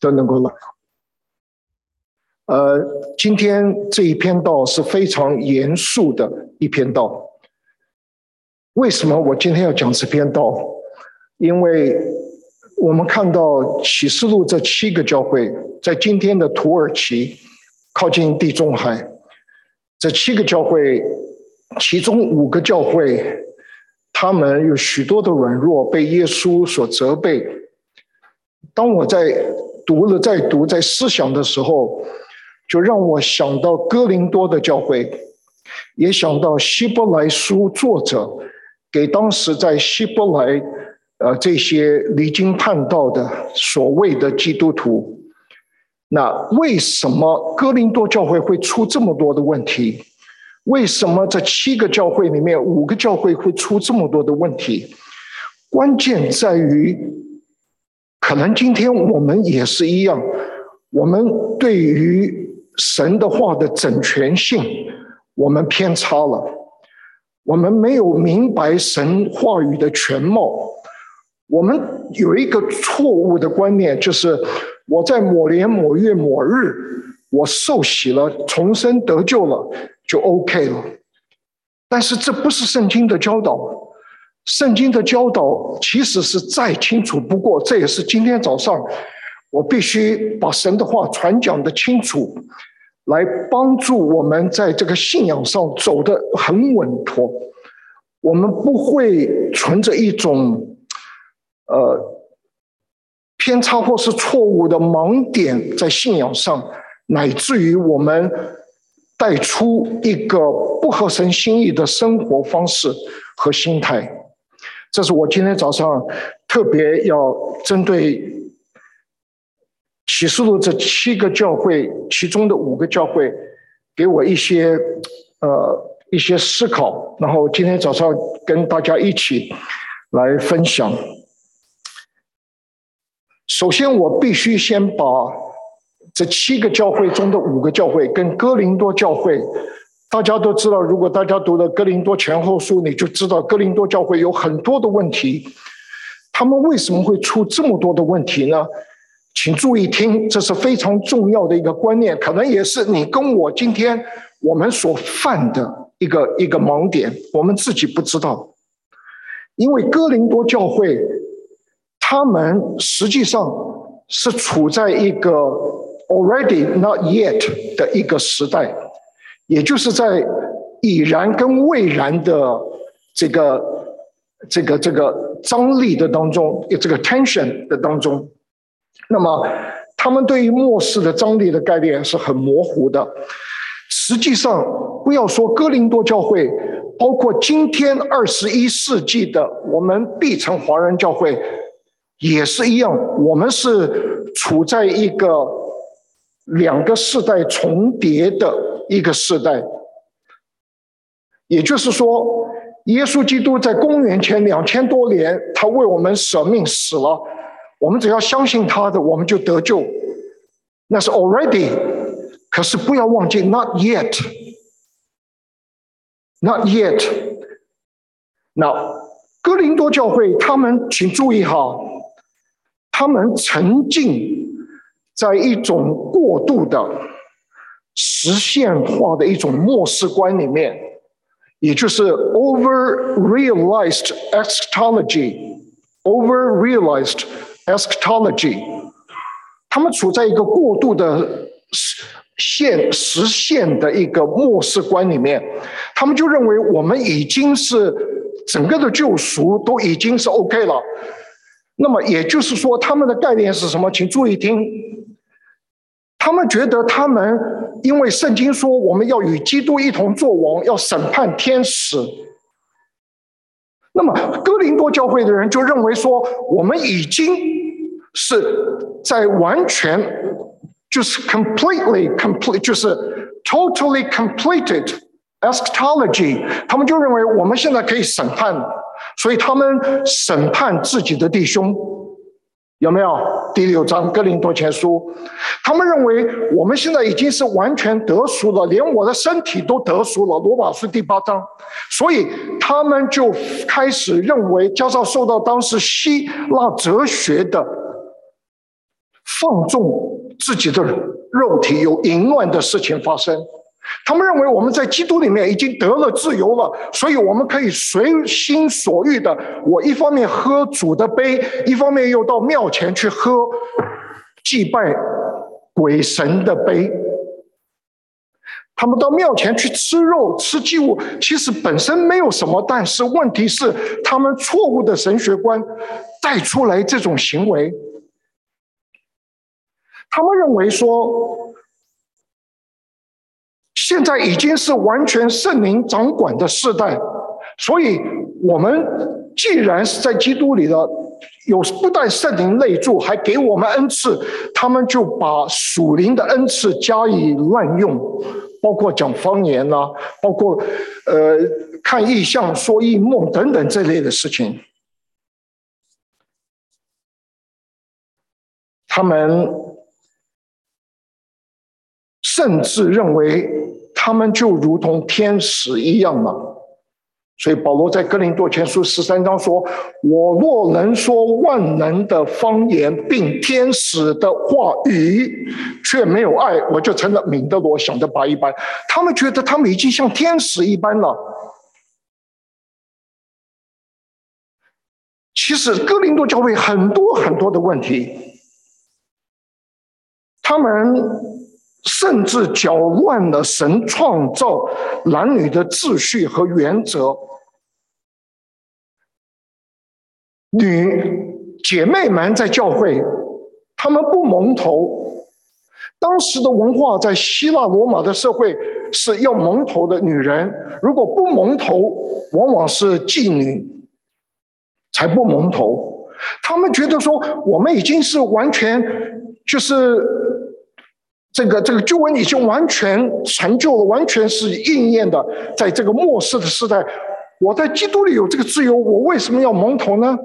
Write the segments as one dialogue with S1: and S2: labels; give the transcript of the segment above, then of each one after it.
S1: 都能够来。今天这一篇道是非常严肃的一篇道。为什么我今天要讲这篇道？因为我们看到启示录这7个教会，在今天的土耳其靠近地中海，这7个教会，其中5个教会，他们有许多的软弱，被耶稣所责备。当我在读在思想的时候，就让我想到哥林多的教会，也想到希伯来书作者给当时在希伯来这些离经叛道的所谓的基督徒。那为什么哥林多教会会出这么多的问题？为什么这7个教会里面5个教会会出这么多的问题？关键在于，可能今天我们也是一样，我们对于神的话的整全性，我们偏差了，我们没有明白神话语的全貌。我们有一个错误的观念，就是我在某年某月某日，我受洗了，重生得救了，就 OK 了。但是这不是圣经的教导。圣经的教导其实是再清楚不过，这也是今天早上我必须把神的话传讲的清楚，来帮助我们在这个信仰上走得很稳妥。我们不会存着一种偏差或是错误的盲点在信仰上，乃至于我们带出一个不合神心意的生活方式和心态。这是我今天早上特别要针对启示录这7个教会，其中的5个教会，给我一些思考，然后今天早上跟大家一起来分享。首先，我必须先把这7个教会中的5个教会跟哥林多教会，大家都知道，如果大家读了哥林多前后书，你就知道哥林多教会有很多的问题。他们为什么会出这么多的问题呢？请注意听，这是非常重要的一个观念，可能也是你跟我今天我们所犯的一个盲点，我们自己不知道。因为哥林多教会，他们实际上是处在一个 already not yet 的一个时代，也就是在已然跟未然的这个张力的当中，这个 tension 的当中。那么他们对于末世的张力的概念是很模糊的。实际上，不要说哥林多教会，包括今天21世纪的我们必成华人教会也是一样，我们是处在一个2个世代重叠的一个世代。也就是说，耶稣基督在公元前2000多年，他为我们舍命死了，我们只要相信他的，我们就得救，那是 already。 可是不要忘记 not yet。 那哥林多教会他们，请注意哈，他们沉浸在一种过度的实现化的一种末世观里面，也就是 over-realized eschatology。 他们处在一个过度的实现的一个末世观里面，他们就认为我们已经是整个的救赎都已经是 OK 了。那么也就是说，他们的概念是什么？请注意听，他们觉得他们因为圣经说我们要与基督一同作王，要审判天使。那么哥林多教会的人就认为说，我们已经是在完全就是 complete 就是 totally completed eschatology， 他们就认为我们现在可以审判了，所以他们审判自己的弟兄。有没有？第6章哥林多前书，他们认为我们现在已经是完全得赎了，连我的身体都得赎了，罗马书第8章。所以他们就开始认为，加上受到当时希腊哲学的放纵自己的肉体，有淫乱的事情发生。他们认为我们在基督里面已经得了自由了，所以我们可以随心所欲的，我一方面喝主的杯，一方面又到庙前去喝祭拜鬼神的杯。他们到庙前去吃肉吃祭物，其实本身没有什么，但是问题是他们错误的神学观带出来这种行为。他们认为说现在已经是完全圣灵掌管的世代，所以我们既然是在基督里的，有不但圣灵内住，还给我们恩赐，他们就把属灵的恩赐加以滥用，包括讲方言啊，包括看异象、说异梦等等这类的事情。他们甚至认为他们就如同天使一样嘛。所以保罗在哥林多前书13章说，我若能说万能的方言并天使的话语，却没有爱，我就成了敏的罗，想的拔一般。他们觉得他们已经像天使一般了。其实哥林多教会很多很多的问题，他们甚至搅乱了神创造男女的秩序和原则。女姐妹们在教会，她们不蒙头。当时的文化在希腊罗马的社会是要蒙头的女人，如果不蒙头，往往是妓女才不蒙头。他们觉得说，我们已经是完全就是这个救恩已经完全成就了，完全是应验的。在这个末世的时代，我在基督里有这个自由，我为什么要蒙头呢？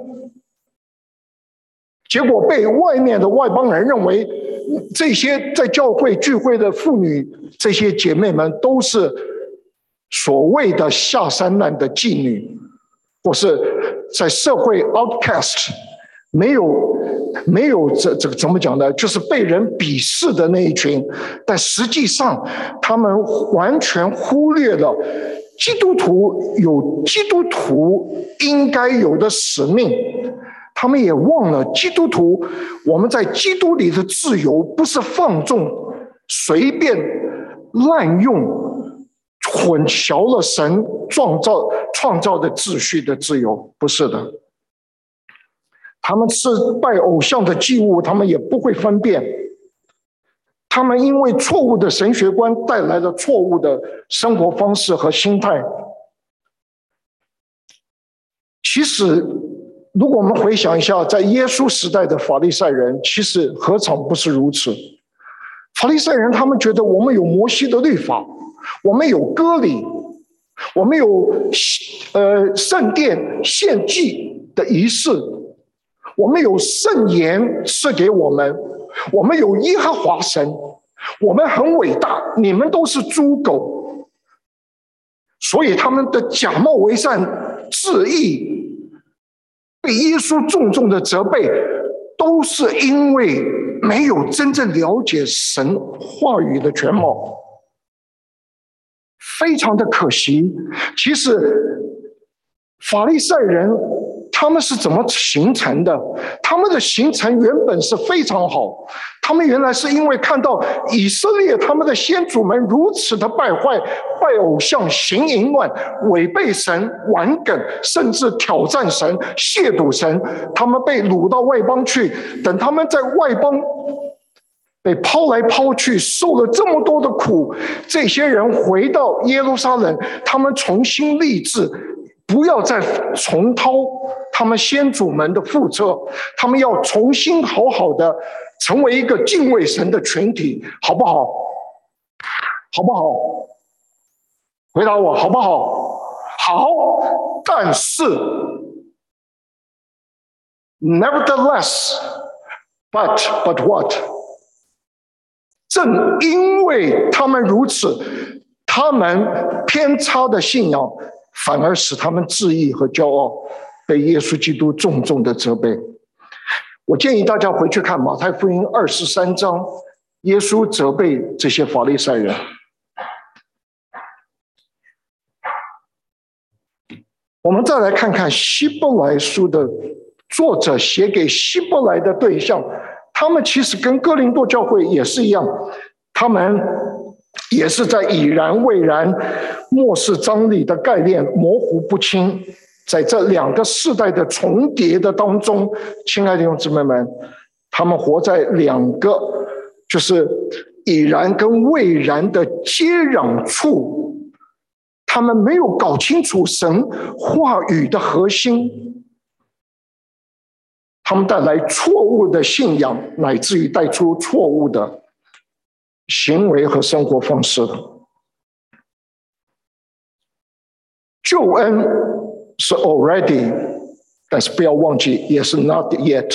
S1: 结果被外面的外邦人认为，这些在教会聚会的妇女，这些姐妹们都是所谓的下三滥的妓女，或是在社会 outcast， 没有这个怎么讲呢？就是被人鄙视的那一群。但实际上，他们完全忽略了基督徒有基督徒应该有的使命。他们也忘了基督徒，我们在基督里的自由不是放纵、随便滥用、混淆了神创造的秩序的自由，不是的。他们吃拜偶像的祭物，他们也不会分辨。他们因为错误的神学观带来了错误的生活方式和心态。其实如果我们回想一下，在耶稣时代的法利赛人，其实何尝不是如此？法利赛人他们觉得我们有摩西的律法，我们有割礼，我们有圣殿献祭的仪式，我们有圣言赐给我们，我们有耶和华神，我们很伟大，你们都是猪狗。所以他们的假冒为善、自义，被耶稣重重的责备，都是因为没有真正了解神话语的全貌，非常的可惜。其实法利赛人他们是怎么形成的？他们的形成原本是非常好，他们原来是因为看到以色列他们的先祖们如此的败坏，拜偶像、行淫乱、违背神、顽梗，甚至挑战神、亵渎神，他们被掳到外邦去。等他们在外邦被抛来抛去，受了这么多的苦，这些人回到耶路撒冷，他们重新立志，不要再重蹈他们先祖们的覆辙，他们要重新好好的成为一个敬畏神的群体，好不好？好不好？回答我，好不好？好。但是 nevertheless but what？ 正因为他们如此，他们偏差的信仰反而使他们自义和骄傲，被耶稣基督重重的责备。 我建议大家回去看马太福音23章，耶稣责备这些法利赛人。我们再来看看希伯来书的作者写给希伯来的对象，他们其实跟哥林多教会也是一样，他们也是在已然未然、末世张力的概念模糊不清，在这两个世代的重叠的当中，亲爱的弟兄姊妹们，他们活在两个就是已然跟未然的接壤处。他们没有搞清楚神话语的核心，他们带来错误的信仰，乃至于带出错误的行为和生活方式。救恩是 already， 但是不要忘记也是 not yet。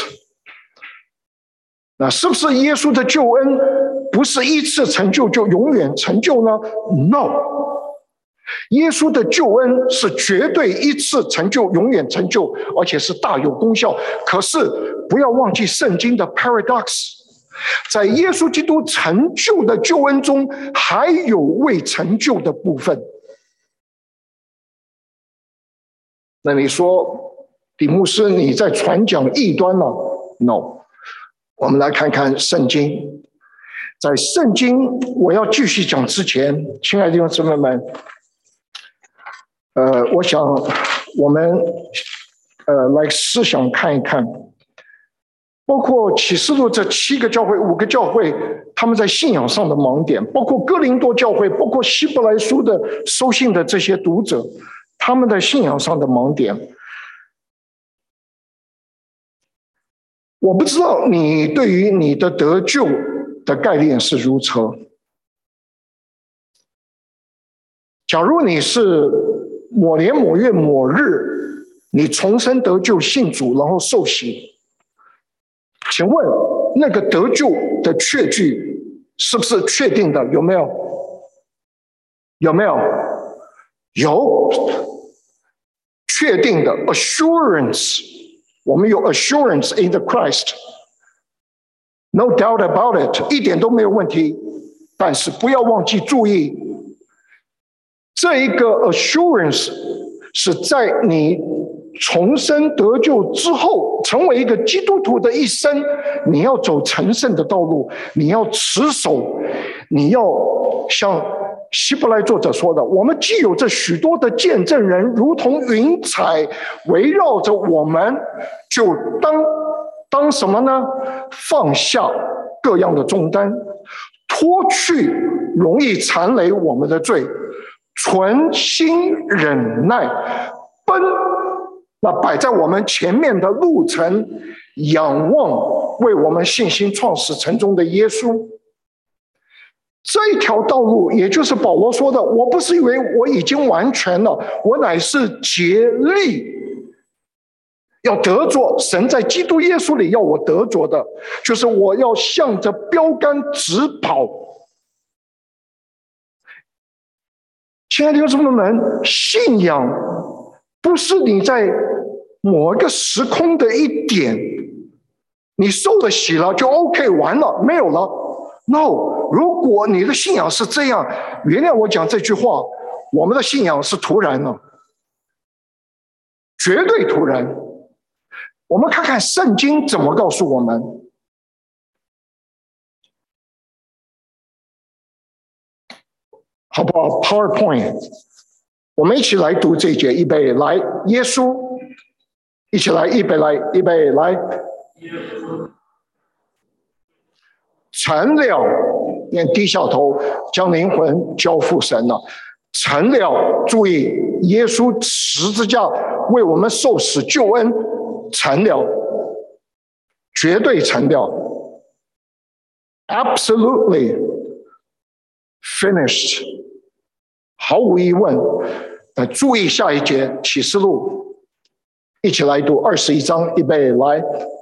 S1: 那是不是耶稣的救恩不是一次成就就永远成就呢？ No。耶稣的救恩是绝对一次成就永远成就，而且是大有功效。可是不要忘记圣经的 paradox， 在耶稣基督成就的救恩中还有未成就的部分。那你说底牧师你在传讲异端吗？ No。 我们来看看圣经。在圣经我要继续讲之前，亲爱的弟兄姊妹们，我想我们来思想看一看，包括启示录这7个教会、5个教会，他们在信仰上的盲点，包括哥林多教会，包括希伯来书的收信的这些读者，他们的信仰上的盲点。我不知道你对于你的得救的概念是如何。假如你是某年某月某日你重生得救信主然后受洗，请问那个得救的确据是不是确定的？有没有？有没有？有确定的 assurance， 我们有 assurance in the Christ， no doubt about it， 一点都没有问题。但是不要忘记注意，这一个 assurance 是在你重生得救之后，成为一个基督徒的一生，你要走成圣的道路，你要持守，你要像希伯来作者说的，我们既有这许多的见证人，如同云彩围绕着我们，就当什么呢？放下各样的重担，脱去容易缠累我们的罪，存心忍耐，奔那摆在我们前面的路程，仰望为我们信心创始成终的耶稣。这一条道路，也就是保罗说的，我不是以为我已经完全了，我乃是竭力要得着神在基督耶稣里要我得着的，就是我要向着标杆直跑。亲爱的弟兄姊妹们，信仰不是你在某一个时空的一点，你受了洗了就 OK 完了，没有了。No， 如果你的信仰是这样，原谅我讲这句话，我们的信仰是突然的，绝对突然。我们看看圣经怎么告诉我们。好不好 ？PowerPoint， 我们一起来读这一节，预备来，耶稣，一起来，预备来，预备来。成了，便低下头，将灵魂交付神了。成了，注意，耶稣十字架为我们受死救恩，成了，绝对成了 ，absolutely finished， 毫无疑问。注意下一节启示录，一起来读21章，预备来。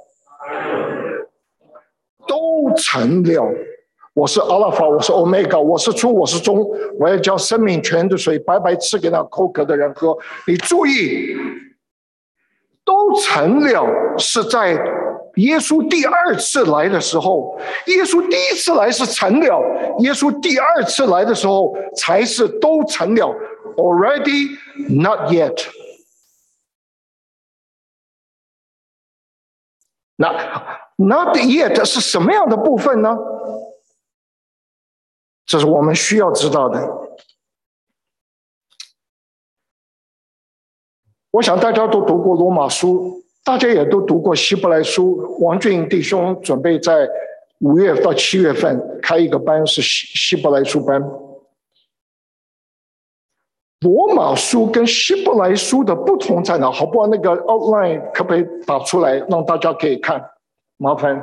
S1: 都成了，我是阿拉法，我是欧米伽，我是初，我是终，我要将生命泉的水白白赐给那口渴的人喝。你注意，都成了是在耶稣第二次来的时候，耶稣第一次来是成了，耶稣第二次来的时候才是都成了。Already, not yet. 那 not yet 是什么样的部分呢？这是我们需要知道的。我想大家都读过罗马书，大家也都读过希伯来书。王俊弟兄准备在5月到7月份开一个班，是希伯来书班。罗马书跟希伯来书的不同在哪？好不好？那个 outline 可不可以打出来，让大家可以看？麻烦。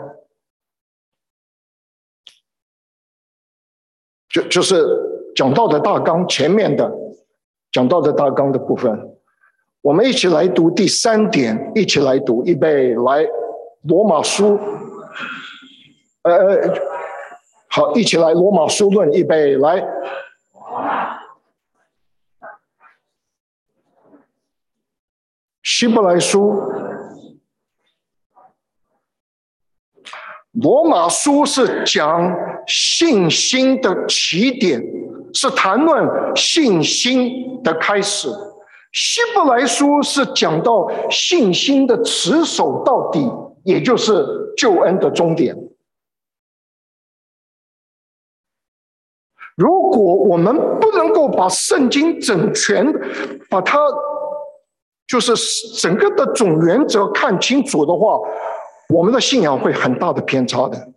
S1: 就是讲到的大纲前面的讲到的大纲的部分，我们一起来读第3点，一起来读，预备来，罗马书，好，一起来罗马书论，预备来。希伯来书，罗马书是讲信心的起点，是谈论信心的开始。希伯来书是讲到信心的持守到底，也就是救恩的终点。如果我们不能够把圣经整全，把它就是整个的总原则看清楚的话，我们的信仰会很大的偏差的，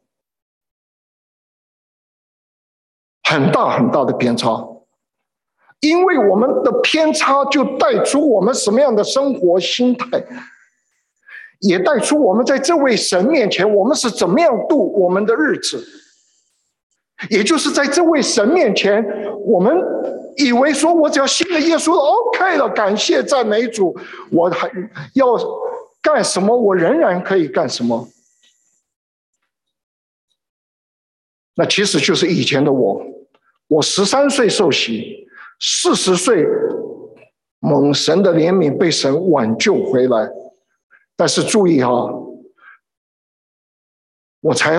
S1: 很大很大的偏差。因为我们的偏差就带出我们什么样的生活心态，也带出我们在这位神面前我们是怎么样度我们的日子。也就是在这位神面前，我们以为说我只要信了耶稣 OK 了，感谢赞美主，我还要干什么我仍然可以干什么。那其实就是以前的我13岁受洗，40岁蒙神的怜悯被神挽救回来。但是注意我才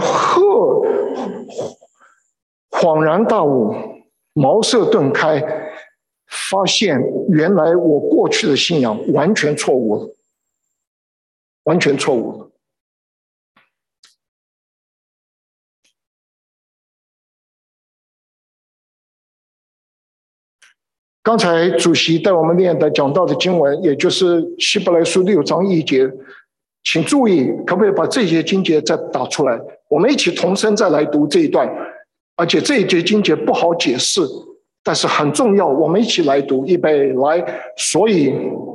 S1: 恍然大悟，茅塞顿开，发现原来我过去的信仰完全错误了，完全错误了。刚才主席带我们念的讲到的经文，也就是希伯来书6章1节，请注意，可不可以把这些经节再打出来？我们一起同声再来读这一段，而且这一节经节不好解释，但是很重要，我们一起来读，预备来。所以，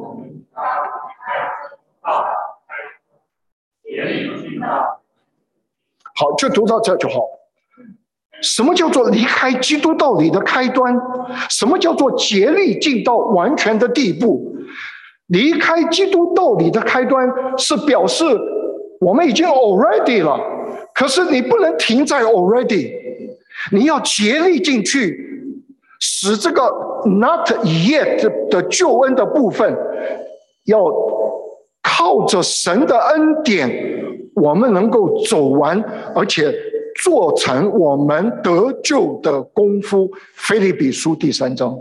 S1: 好，就读到这就好。什么叫做离开基督道理的开端？什么叫做竭力进到完全的地步？离开基督道理的开端是表示我们已经 already 了，可是你不能停在 already， 你要竭力进去，使这个 not yet 的救恩的部分，要靠着神的恩典，我们能够走完，而且做成我们得救的功夫。腓立比书第3章，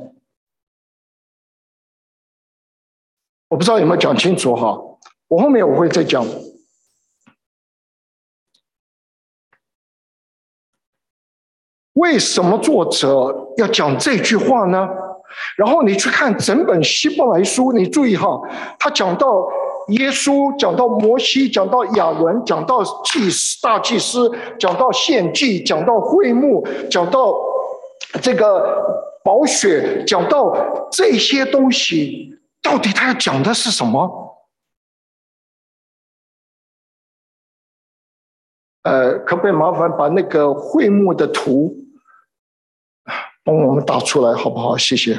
S1: 我不知道有没有讲清楚我后面我会再讲。为什么作者要讲这句话呢？然后你去看整本希伯来书，你注意他讲到耶稣，讲到摩西，讲到亚伦，讲到大祭司，讲到献祭，讲到会幕，讲到这个宝血，讲到这些东西，到底他要讲的是什么？可不可以麻烦把那个会幕的图帮我们打出来，好不好？谢谢。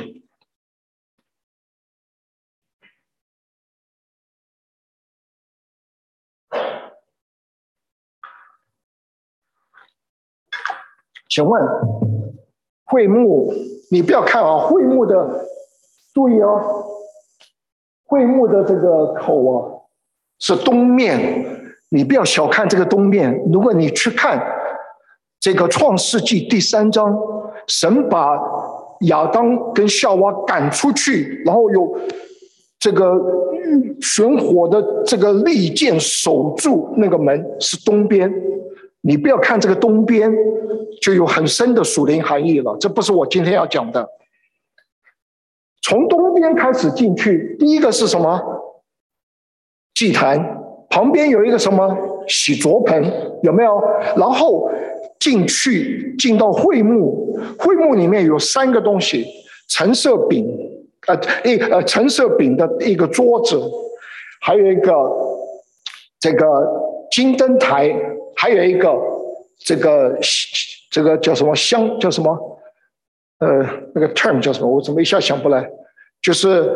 S1: 请问会幕，你不要看会幕的，注意会幕的这个口是东面， 你不要小看这个东面。如果你去看这个创世纪第3章，神把亚当跟夏娃赶出去，然后有这个玄火的这个利剑守住那个门是东边。你不要看这个东边就有很深的属灵含义了，这不是我今天要讲的。从东边开始进去，第一个是什么？祭坛，旁边有一个什么洗濯盆，有没有？然后进到会幕，会幕里面有3个东西：陈设饼，陈设饼的一个桌子，还有一个这个金灯台，还有一个这个叫什么香，叫什么？那个 term 叫什么？我怎么一下想不来？就是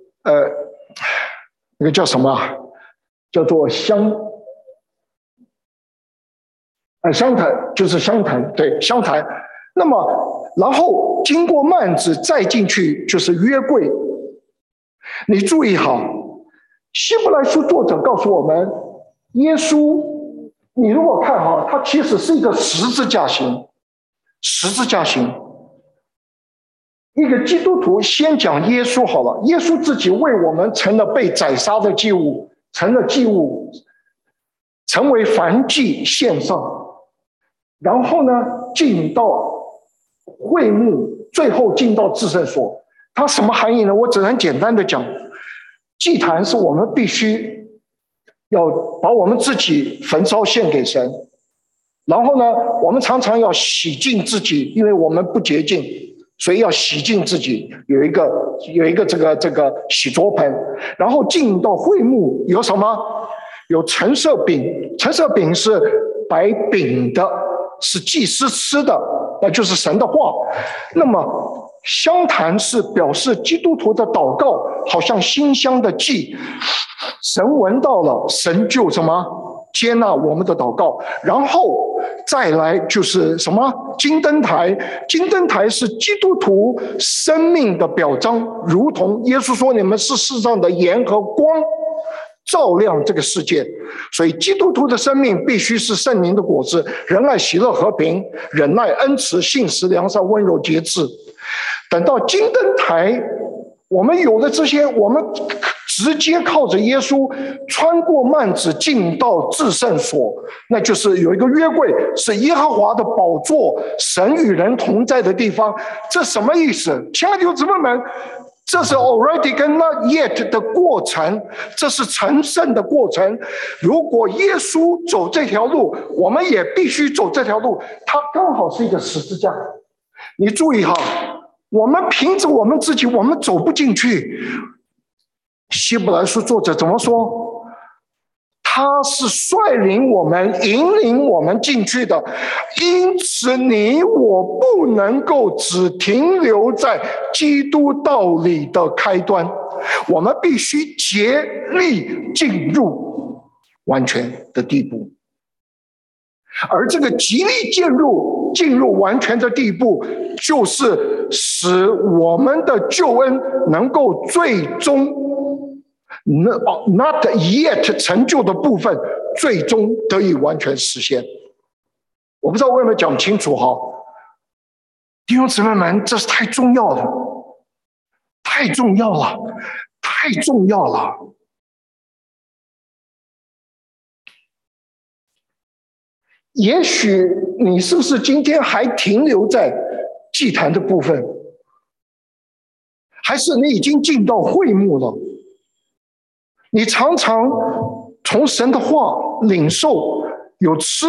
S1: 那个叫什么？叫做香坛，就是香坛，对，香坛。那么，然后经过幔子再进去就是约柜。你注意好，希伯来书作者告诉我们，耶稣，你如果看哈，它其实是一个十字架形。一个基督徒先讲耶稣好了，耶稣自己为我们成了被宰杀的祭物，成了祭物，成为燔祭献上，然后呢进到会幕，最后进到至圣所。它什么含义呢？我只能简单的讲，祭坛是我们必须要把我们自己焚烧献给神，然后呢我们常常要洗净自己，因为我们不洁净，所以要洗净自己，有一个这个洗濯盆，然后进到会幕有什么？有陈设饼，陈设饼是摆饼的，是祭司吃的，那就是神的话。那么香坛是表示基督徒的祷告，好像馨香的祭，神闻到了，神就什么？接纳我们的祷告。然后再来就是什么？金灯台，金灯台是基督徒生命的表彰，如同耶稣说：“你们是世上的盐和光，照亮这个世界。”所以基督徒的生命必须是圣灵的果子：仁爱、喜乐、和平、忍耐、恩慈、信实、良善、温柔、节制。等到金灯台，我们有了这些，我们直接靠着耶稣穿过幔子进到至圣所，那就是有一个约柜，是耶和华的宝座，神与人同在的地方。这什么意思？亲爱的弟兄姊妹们，这是 already 跟 not yet 的过程，这是成圣的过程。如果耶稣走这条路，我们也必须走这条路，它刚好是一个十字架。你注意哈，我们凭着我们自己，我们走不进去。希伯来书作者怎么说？他是率领我们、引领我们进去的，因此你我不能够只停留在基督道理的开端，我们必须竭力进入完全的地步。而这个极力进入完全的地步，就是使我们的救恩能够最终not yet 成就的部分，最终得以完全实现。我不知道我有没有讲清楚哈，弟兄姊妹们，这是太重要了，太重要了，太重要了。也许你是不是今天还停留在祭坛的部分，还是你已经进到会幕了？你常常从神的话领受，有吃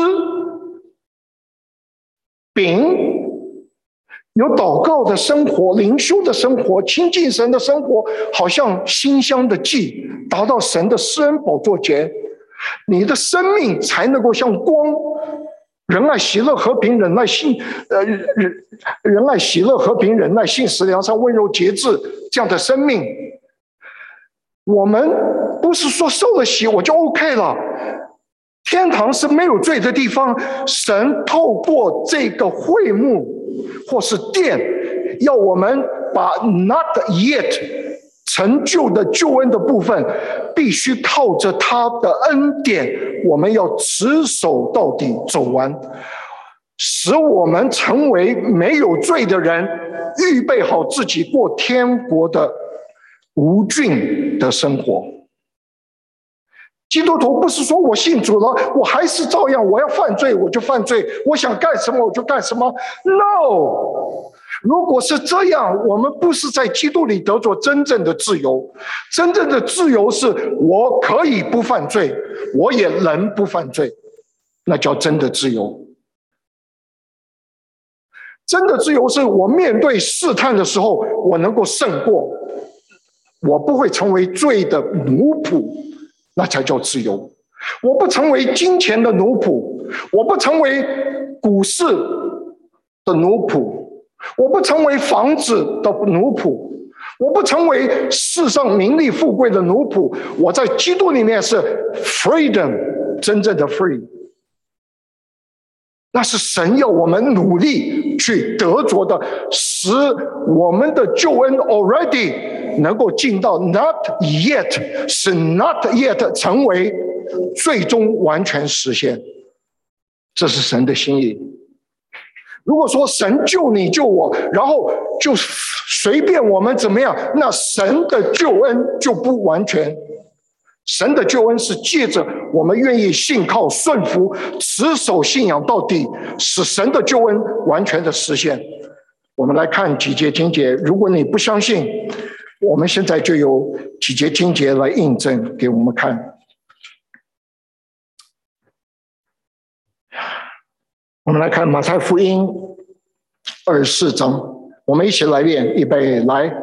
S1: 饼，有祷告的生活，灵修的生活，亲近神的生活，好像馨香的祭，达到神的施恩宝座前，你的生命才能够像光，仁爱、喜乐、和平、忍耐、仁爱、喜乐、和平、忍耐、信实、良善、温柔、节制这样的生命。我们不是说受了洗我就 OK 了，天堂是没有罪的地方。神透过这个会幕或是殿，要我们把 not yet 成就的救恩的部分，必须靠着他的恩典，我们要持守到底，走完，使我们成为没有罪的人，预备好自己过天国的无菌的生活。基督徒不是说我信主了，我还是照样，我要犯罪我就犯罪，我想干什么我就干什么。No， 如果是这样，我们不是在基督里得着真正的自由。真正的自由是我可以不犯罪，我也能不犯罪，那叫真的自由。真的自由是我面对试探的时候，我能够胜过，我不会成为罪的奴仆，那才叫自由。我不成为金钱的奴仆，我不成为股市的奴仆，我不成为房子的奴仆，我不成为世上名利富贵的奴仆。我在基督里面是 freedom， 真正的 free。那是神要我们努力去得着的，使我们的救恩 already 能够进到 not yet， 是 not yet 成为最终完全实现。这是神的心意。如果说神救你救我，然后就随便我们怎么样，那神的救恩就不完全。神的救恩是借着我们愿意信靠顺服持守信仰到底，使神的救恩完全的实现。我们来看几节经节，如果你不相信，我们现在就有几节经节来印证给我们看。我们来看马太福音24章，我们一起来念，预备来。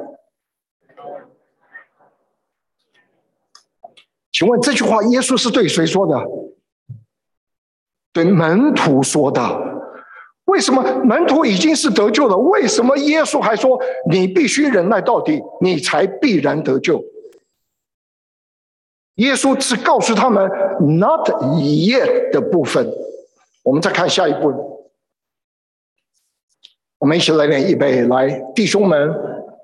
S1: 请问这句话耶稣是对谁说的？对门徒说的。为什么门徒已经是得救了，为什么耶稣还说你必须忍耐到底，你才必然得救？耶稣只告诉他们 not yet 的部分。我们再看下一步，我们一起来念，预备来，弟兄们，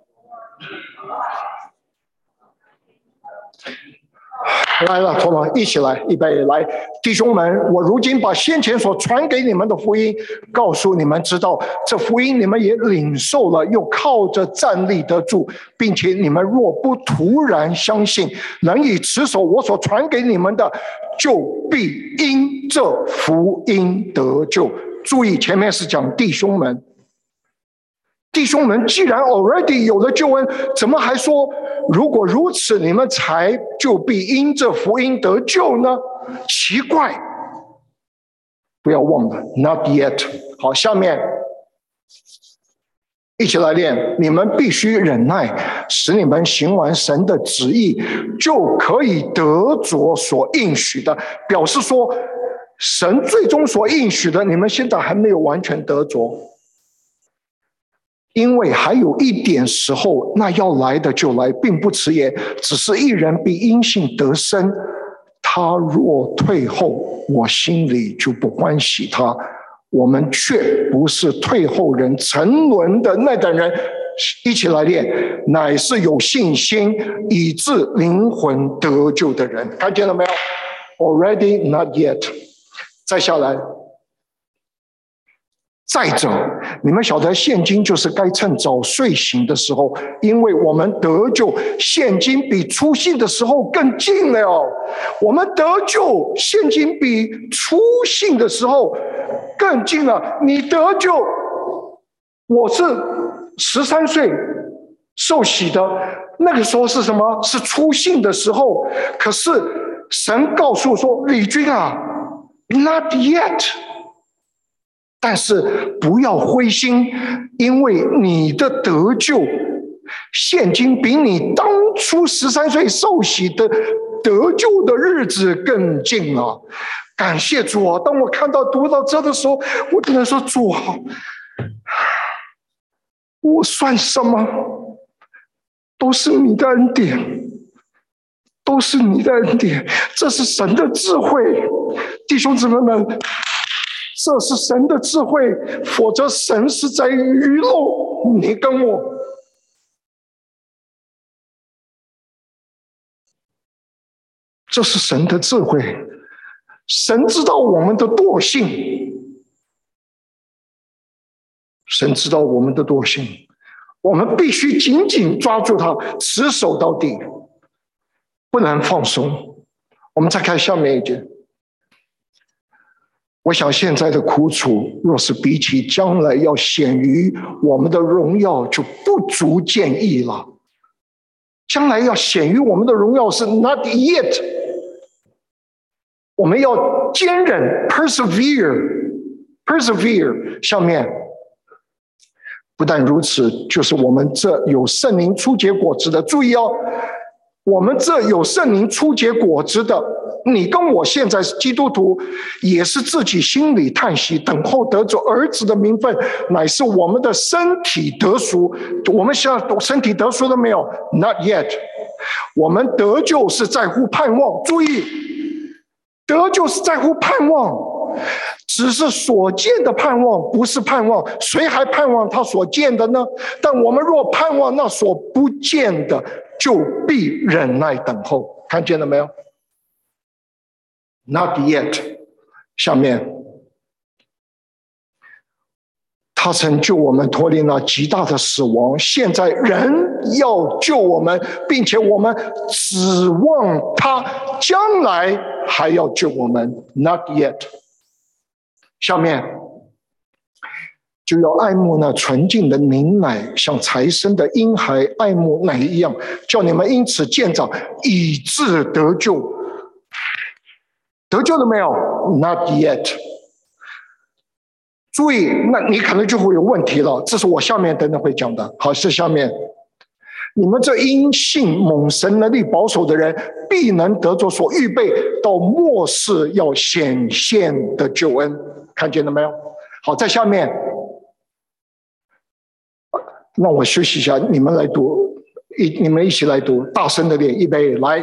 S1: 来了，同们一起来，预备来，弟兄们，我如今把先前所传给你们的福音告诉你们知道，这福音你们也领受了，又靠着站立得住，并且你们若不突然相信，能以持守我所传给你们的，就必因这福音得救。注意前面是讲弟兄们，弟兄们既然 already 有了救恩，怎么还说如果如此你们才就必因这福音得救呢？奇怪，不要忘了 not yet。 好，下面一起来念，你们必须忍耐，使你们行完神的旨意，就可以得着所应许的。表示说神最终所应许的，你们现在还没有完全得着，因为还有一点时候，那要来的就来，并不迟延。只是一人必因信得生，他若退后，我心里就不欢喜他。我们却不是退后人，沉沦的那等人。一起来念，乃是有信心以致灵魂得救的人。看见了没有？ Already not yet。 再下来，再者，你们晓得现今就是该趁早睡醒的时候，因为我们得救，现今比初信的时候更近了。我们得救，现今比初信的时候更近了。你得救，我是13岁受洗的，那个时候是什么？是初信的时候。可是神告诉说，李军啊 ，not yet。但是不要灰心，因为你的得救现今比你当初13岁受洗的得救的日子更近了。感谢主啊！当我看到读到这的时候，我只能说主好，我算什么？都是你的恩典，都是你的恩典，这是神的智慧，弟兄姊妹们。这是神的智慧，否则神是在愚弄你跟我。 这是神的智慧，神知道我们的惰性，神知道我们的惰性，我们必须紧紧抓住它，持守到底，不能放松。我们再看下面一节。我想现在的苦楚，若是比起将来要显于我们的荣耀，就不足见益了。将来要显于我们的荣耀是 not yet， 我们要坚忍 persevere。下面不但如此，就是我们这有圣灵初结果子的，注意哦，我们这有圣灵初结果子的，你跟我现在是基督徒，也是自己心里叹息，等候得着儿子的名分，乃是我们的身体得赎。我们现在身体得赎了没有？ Not yet。 我们得救是在乎盼望，注意，得救是在乎盼望，只是所见的盼望，不是盼望。谁还盼望他所见的呢？但我们若盼望那所不见的，就必忍耐等候。看见了没有？ Not yet。 下面，他曾救我们脱离了极大的死亡，现在仍要救我们，并且我们指望他将来还要救我们。 Not yet。 下面，就要爱慕那纯净的灵奶，像才生的婴孩爱慕奶一样，叫你们因此渐长，以致得救。得救了没有？ Not yet。 注意，那你可能就会有问题了，这是我下面等等会讲的。好，是下面，你们这因信蒙神能力保守的人，必能得着所预备到末世要显现的救恩。看见了没有？好，在下面，让我休息一下，你们来读，你们一起来读，大声的念，预备，来。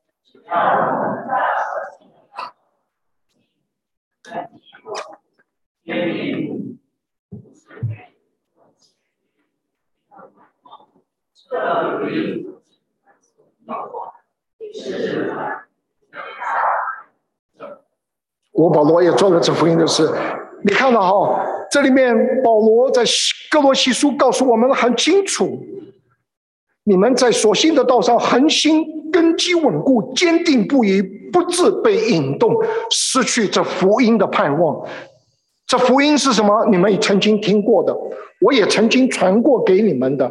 S1: 我保罗也做了这福音的事，你看到哈，这里面保罗在哥罗西书告诉我们很清楚，你们在所信的道上恒心，根基稳固，坚定不移，不致被引动，失去这福音的盼望。这福音是什么？你们也曾经听过的，我也曾经传过给你们的。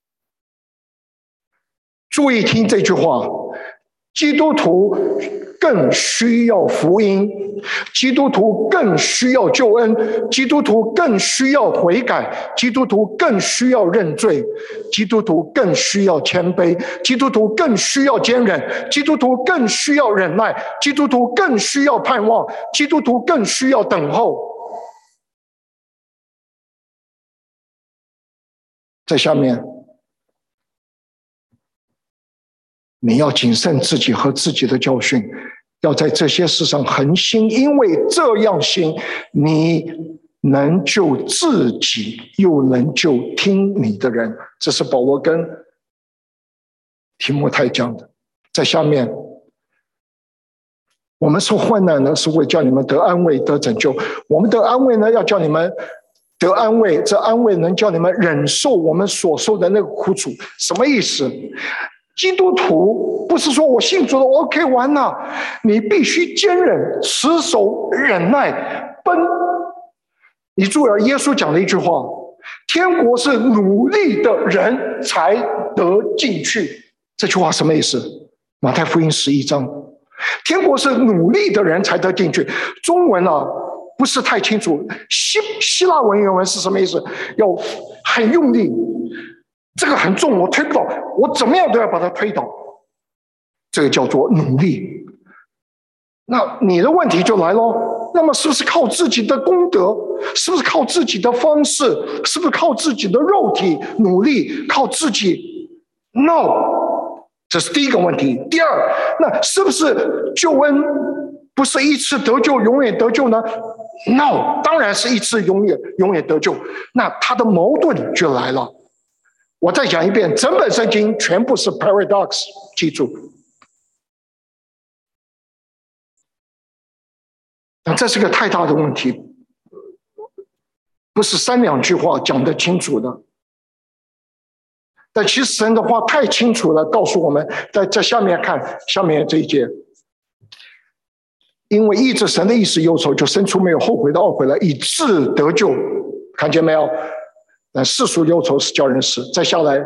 S1: 注意听这句话，基督徒更需要福音，基督徒更需要救恩，基督徒更需要悔改，基督徒更需要认罪，基督徒更需要谦卑，基督徒更需要坚忍，基督徒更需要忍耐，基督徒更需要盼望，基督徒更需要等候。在下面，你要谨慎自己和自己的教训，要在这些事上恒心，因为这样行，你能救自己，又能救听你的人。这是保罗跟提摩太讲的。在下面，我们受患难呢，是为叫你们得安慰、得拯救。我们得安慰呢，要叫你们得安慰，这安慰能叫你们忍受我们所受的那个苦楚。什么意思？基督徒不是说我信主了 OK 完了，你必须坚忍、持守、忍耐、奔。你注意，耶稣讲了一句话：天国是努力的人才得进去。这句话什么意思？马太福音11章，天国是努力的人才得进去。中文啊不是太清楚，希腊文原文是什么意思？要很用力，这个很重，我推不倒，我怎么样都要把它推倒，这个叫做努力。那你的问题就来咯，那么是不是靠自己的功德？是不是靠自己的方式？是不是靠自己的肉体努力？靠自己 ？No， 这是第一个问题。第二，那是不是救恩不是一次得救永远得救呢？ No， 当然是一次永远得救。那它的矛盾就来了。我再讲一遍，整本圣经全部是 paradox， 记住。 这是个太大的问题，不是三两句话讲得清楚的。但其实神的话太清楚了，告诉我们，在下面看下面这一节，因为依着神的意思忧愁，就生出没有后悔的懊悔来，以致得救。看见没有？但世俗忧愁是叫人死。再下来，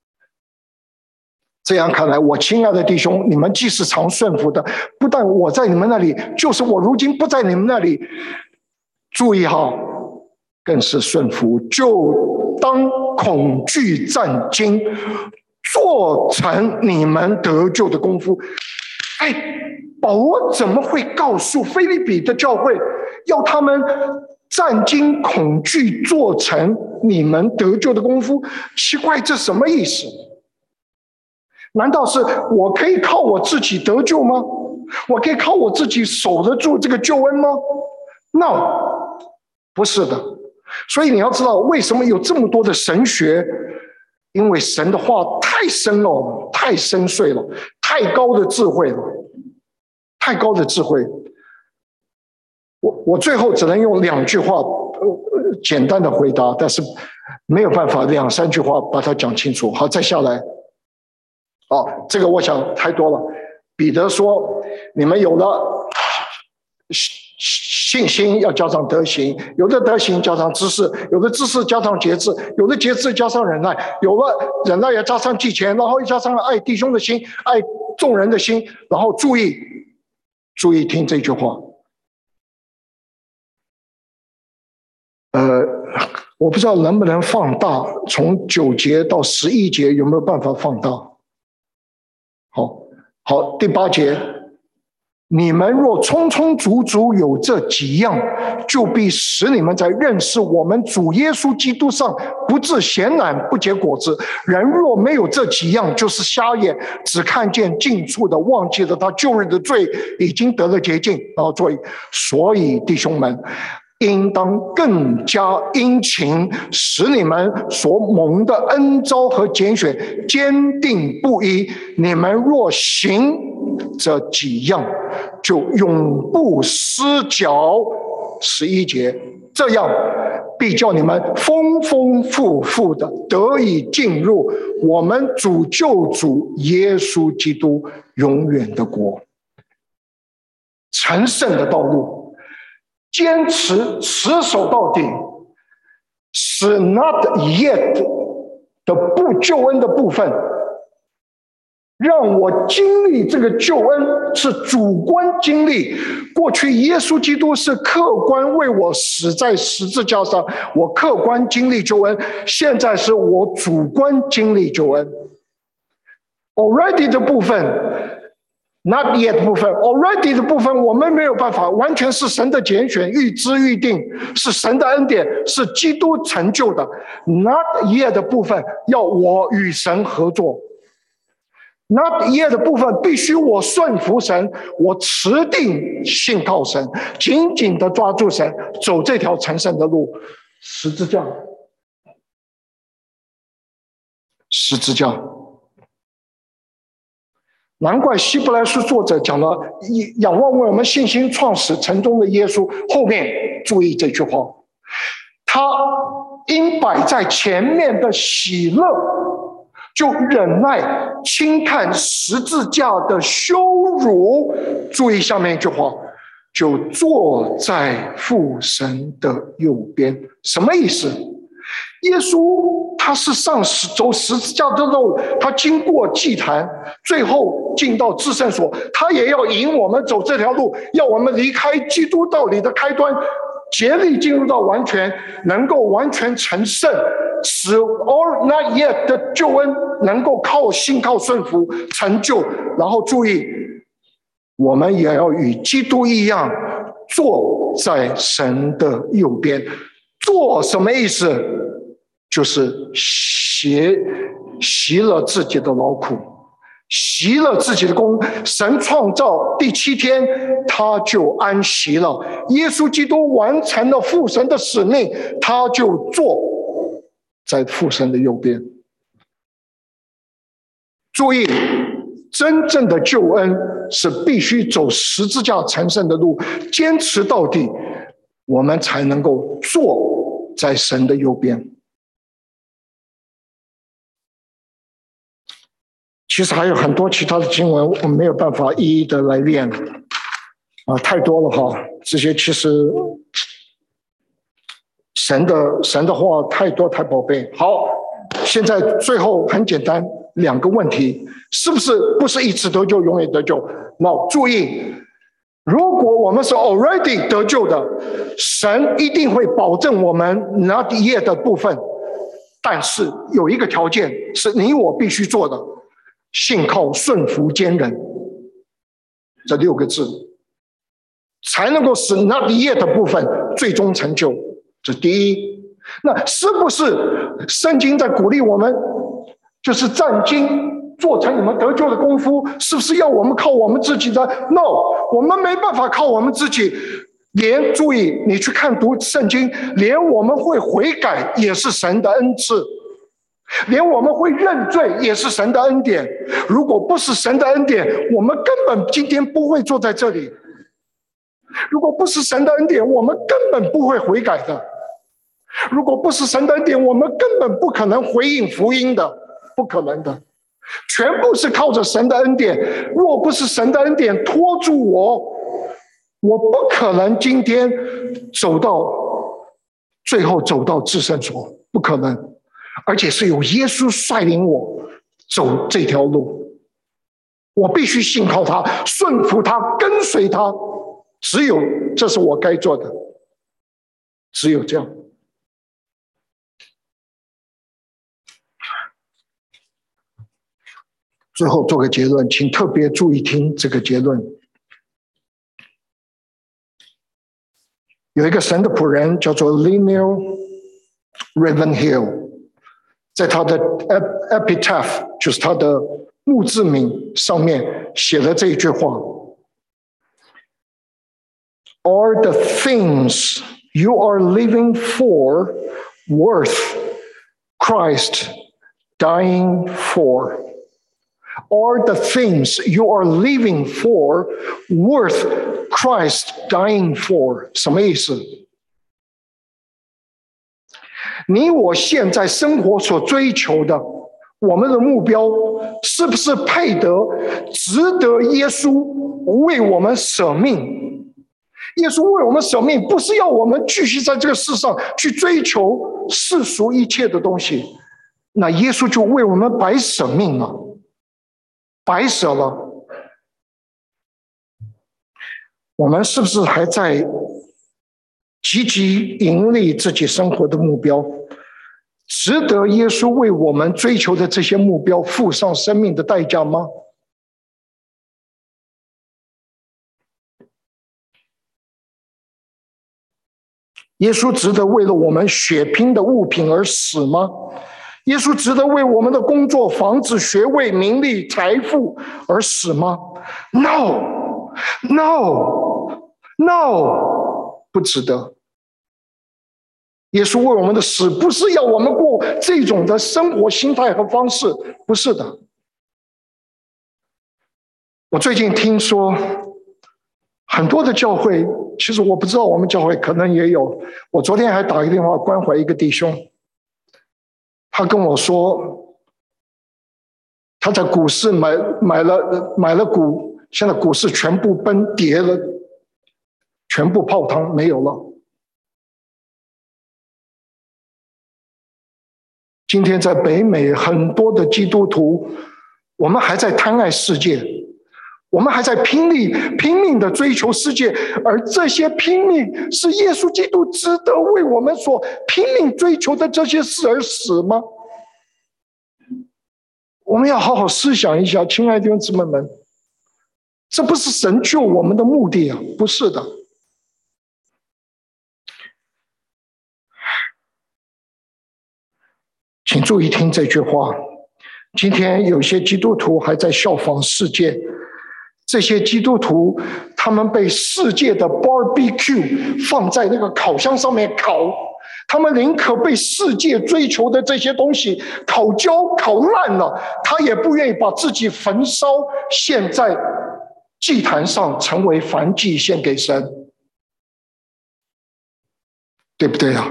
S1: 这样看来，我亲爱的弟兄，你们既是常顺服的，不但我在你们那里，就是我如今不在你们那里，注意哈，更是顺服，就当恐惧战惊，做成你们得救的功夫。保罗怎么会告诉腓立比的教会，要他们战惊恐惧，做成你们得救的功夫？奇怪，这什么意思？难道是我可以靠我自己得救吗？我可以靠我自己守得住这个救恩吗？ No， 不是的。所以你要知道，为什么有这么多的神学？因为神的话太深了，太深邃了，太高的智慧了，太高的智慧。我最后只能用2句话简单的回答，但是没有办法2、3句话把它讲清楚。好，再下来。这个我想太多了。彼得说：“你们有了信心，要加上德行；有的德行加上知识；有的知识加上节制；有的节制加上忍耐；有了忍耐也加上敬虔，然后又加上爱弟兄的心，爱众人的心。然后注意听这句话。我不知道能不能放大，从9节到11节有没有办法放大？好，第8节，你们若充充足足有这几样，就必使你们在认识我们主耶稣基督上不致闲懒，不结果子。人若没有这几样，就是瞎眼，只看见近处的，忘记了他旧日的罪已经得了洁净。然后所以弟兄们，应当更加殷勤，使你们所蒙的恩召和拣选坚定不移。你们若行这几样，就永不失脚。11节，这样必叫你们丰丰富富的得以进入我们主救主耶稣基督永远的国。成圣的道路，坚持持守到底，使 not yet 的不救恩的部分，让我经历这个救恩是主观经历。过去耶稣基督是客观为我死在十字架上，我客观经历救恩，现在是我主观经历救恩。already 的部分，not yet 的部分 ，already 的部分，我们没有办法，完全是神的拣选，预知预定，是神的恩典，是基督成就的。not yet 的部分，要我与神合作。not yet 的部分，必须我顺服神，我持定信靠神，紧紧的抓住神，走这条成圣的路。十字架，十字架。难怪希伯来书作者讲了仰望为我们信心创始成终的耶稣，后面注意这句话，他因摆在前面的喜乐，就忍耐轻看十字架的羞辱。注意下面一句话，就坐在父神的右边。什么意思？耶稣他是走十字架的路，他经过祭坛，最后进到至圣所，他也要引我们走这条路，要我们离开基督道理的开端，竭力进入到完全，能够完全成圣，使 or not yet 的救恩能够靠信靠顺服成就。然后注意，我们也要与基督一样坐在神的右边。坐什么意思？就是习了自己的劳苦，习了自己的功。神创造第7天，他就安息了。耶稣基督完成了父神的使命，他就坐在父神的右边。注意， 真正的救恩是必须走十字架成圣的路，坚持到底，我们才能够坐在神的右边。其实还有很多其他的经文，我们没有办法一一的来念太多了哈。这些其实神的话太多太宝贝。好，现在最后很简单2个问题，是不是一次得救永远得救？ No， 注意，如果我们是 already 得救的，神一定会保证我们 not yet 的部分，但是有一个条件是你我必须做的，信靠顺服坚忍，这6个字才能够使 not yet 的部分最终成就，这是第一。那是不是圣经在鼓励我们就是战经做成你们得救的功夫？是不是要我们靠我们自己的？ No， 我们没办法靠我们自己。连注意，你去看读圣经，连我们会悔改也是神的恩赐，连我们会认罪也是神的恩典。如果不是神的恩典，我们根本今天不会坐在这里。如果不是神的恩典，我们根本不会悔改的。如果不是神的恩典，我们根本不可能回应福音的，不可能的。全部是靠着神的恩典。若不是神的恩典拖住我不可能今天最后走到至圣所，不可能。而且是由耶稣率领我走这条路，我必须信靠他，顺服他，跟随他。只有这是我该做的，只有这样。最后做个结论，请特别注意听这个结论。有一个神的仆人叫做 Lemuel Ravenhill， 在他的 epitaph， 就是他的墓志铭上面写了这一句话 ：Are the things you are living for worth Christ dying for?Are the things you are living for worth Christ dying for？ 什么意思？你我现在生活所追求的，我们的目标，是不是配得、值得耶稣为我们舍命？耶稣为我们舍命，不是要我们继续在这个世上去追求世俗一切的东西，那耶稣就为我们白舍命了。白舍了，我们是不是还在积极盈利自己生活的目标？值得耶稣为我们追求的这些目标付上生命的代价吗？耶稣值得为了我们血拼的物品而死吗？耶稣值得为我们的工作、房子、学位、名利、财富而死吗？ No， 不值得。耶稣为我们的死，不是要我们过这种的生活心态和方式，不是的。我最近听说很多的教会，其实我不知道我们教会可能也有。我昨天还打一个电话关怀一个弟兄，他跟我说，他在股市买了股，现在股市全部崩跌了，全部泡汤没有了。今天在北美很多的基督徒，我们还在贪爱世界，我们还在拼命的追求世界，而这些拼命是耶稣基督值得为我们所拼命追求的这些事而死吗？我们要好好思想一下，亲爱的弟兄姊妹们，这不是神救我们的目的啊，不是的。请注意听这句话，今天有些基督徒还在效仿世界，这些基督徒他们被世界的 barbecue 放在那个烤箱上面烤， 他们宁可被世界追求的这些东西烤焦、烤烂了，他也不愿意把自己焚烧献在祭坛上，成为燔祭献给神，对不对啊？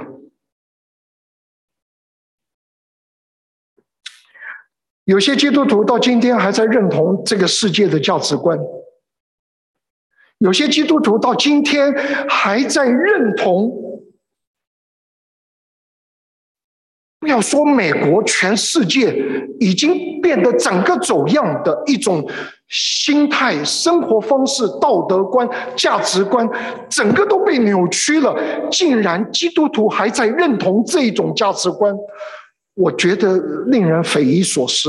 S1: 有些基督徒到今天还在认同这个世界的价值观，有些基督徒到今天还在认同，不要说美国，全世界已经变得整个走样的一种心态、生活方式、道德观、价值观，整个都被扭曲了。竟然基督徒还在认同这种价值观，我觉得令人匪夷所思。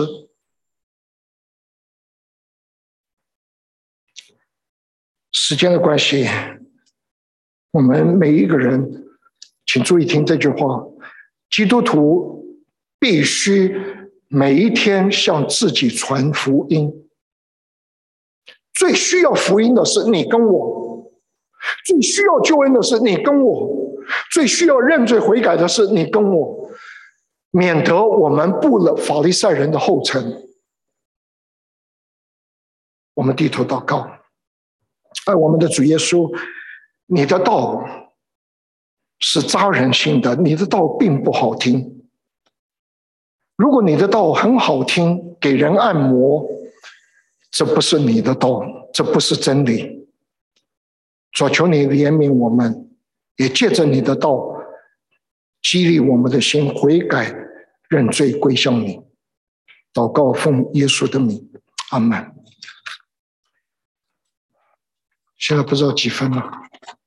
S1: 时间的关系，我们每一个人请注意听这句话：基督徒必须每一天向自己传福音。最需要福音的是你跟我，最需要救恩的是你跟我，最需要认罪悔改的是你跟我，免得我们步了法利赛人的后尘。我们低头祷告。爱我们的主耶稣，你的道是扎人心的，你的道并不好听。如果你的道很好听，给人按摩，这不是你的道，这不是真理。主，求你怜悯我们，也借着你的道激励我们的心，悔改认罪归向你。祷告奉耶稣的名，阿们。现在不知道几分了。